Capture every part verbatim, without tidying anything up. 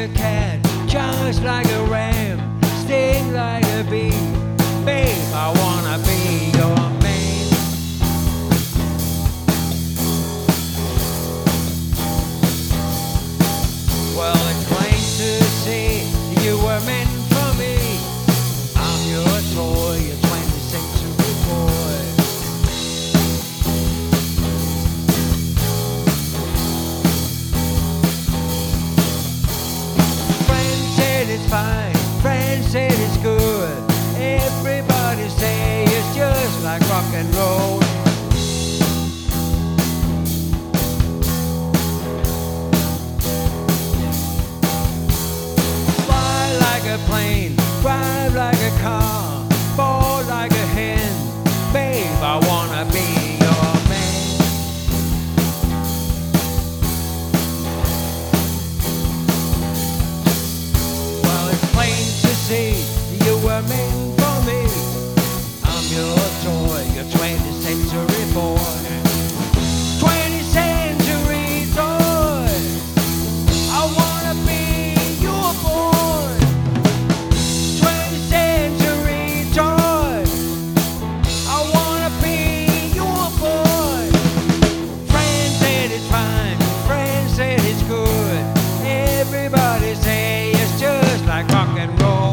a cat, charge like a ram, sting like a bee. Babe, I wanna be your man. Well, it's plain to see you were meant for me. I'm your toy, your twentieth century boy. Friends said it's fine, friends said it's good. Everybody say it's just like rock and roll. Fly like a plane, drive like a car, fall like a hen. Babe, I wanna be your man. Well, it's plain to see you were meant for me. I'm your toy, your twentieth century boy. twentieth century toy. I wanna be your boy. twentieth century toy. I wanna be your boy. Friends said it's fine, friends said it's good. Everybody say it's just like rock and roll.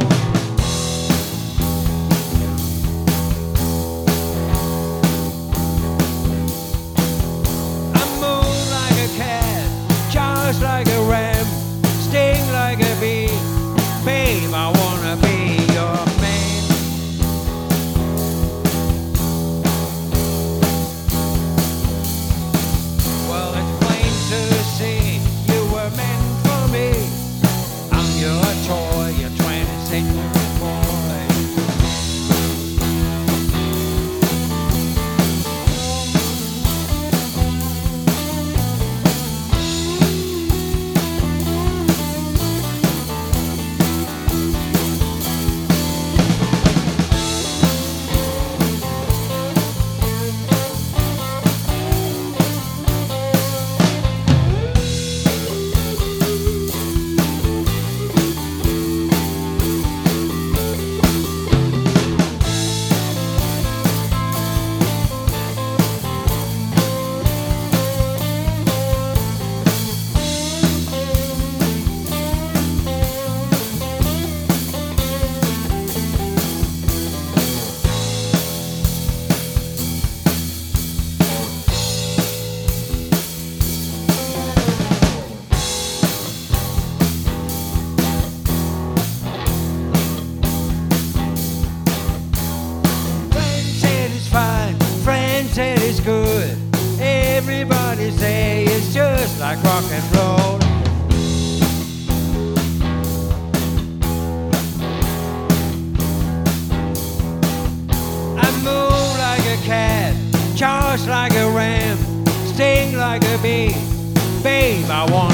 Like a ram, sting like a bee. Babe, I wanna be your man. Well, it's plain to see you were meant for me. I'm your toy, your twentieth century boy. Said it's good. Everybody say it's just like rock and roll. I move like a cat, charge like a ram, sting like a bee. Babe, I want